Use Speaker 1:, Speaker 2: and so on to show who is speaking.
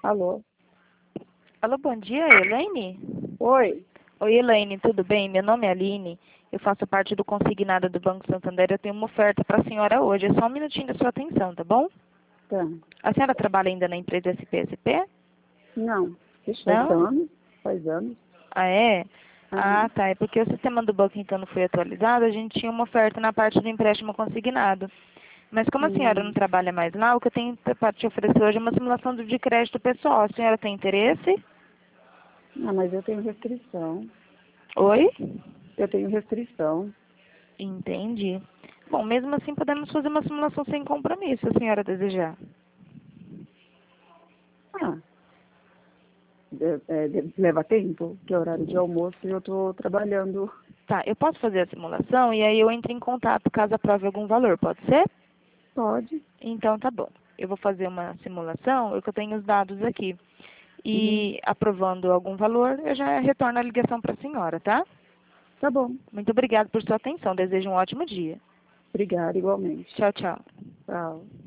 Speaker 1: Alô?
Speaker 2: Alô, bom dia, Elaine?
Speaker 1: Oi?
Speaker 2: Oi, Elaine, tudo bem? Meu nome é Aline, eu faço parte do consignado do Banco Santander. Eu tenho uma oferta para a senhora hoje. É só um minutinho da sua atenção, tá bom?
Speaker 1: Tá.
Speaker 2: A senhora trabalha ainda na empresa SPSP?
Speaker 1: Não. Ixi, faz
Speaker 2: Não?
Speaker 1: anos. Faz anos.
Speaker 2: Ah, é?
Speaker 1: Aham.
Speaker 2: Ah, tá. É porque o sistema do banco então não foi atualizado. A gente tinha uma oferta na parte do empréstimo consignado. Mas como a senhora não
Speaker 1: Hum.
Speaker 2: trabalha mais lá, o que eu tenho para te oferecer hoje é uma simulação de crédito pessoal. A senhora tem interesse?
Speaker 1: Ah, mas eu tenho restrição.
Speaker 2: Oi?
Speaker 1: Eu tenho restrição.
Speaker 2: Entendi. Bom, mesmo assim podemos fazer uma simulação sem compromisso, se a senhora desejar.
Speaker 1: Ah, leva tempo, que é horário de almoço e eu tô trabalhando.
Speaker 2: Tá, eu posso fazer a simulação e aí eu entro em contato caso aprove algum valor, pode ser?
Speaker 1: Pode.
Speaker 2: Então tá bom. Eu vou fazer uma simulação, eu tenho os dados aqui.
Speaker 1: Uhum.
Speaker 2: E aprovando algum valor, eu já retorno a ligação para a senhora, tá?
Speaker 1: Tá bom.
Speaker 2: Muito obrigada por sua atenção. Desejo um ótimo dia.
Speaker 1: Obrigada, igualmente.
Speaker 2: Tchau, tchau.
Speaker 1: Tchau.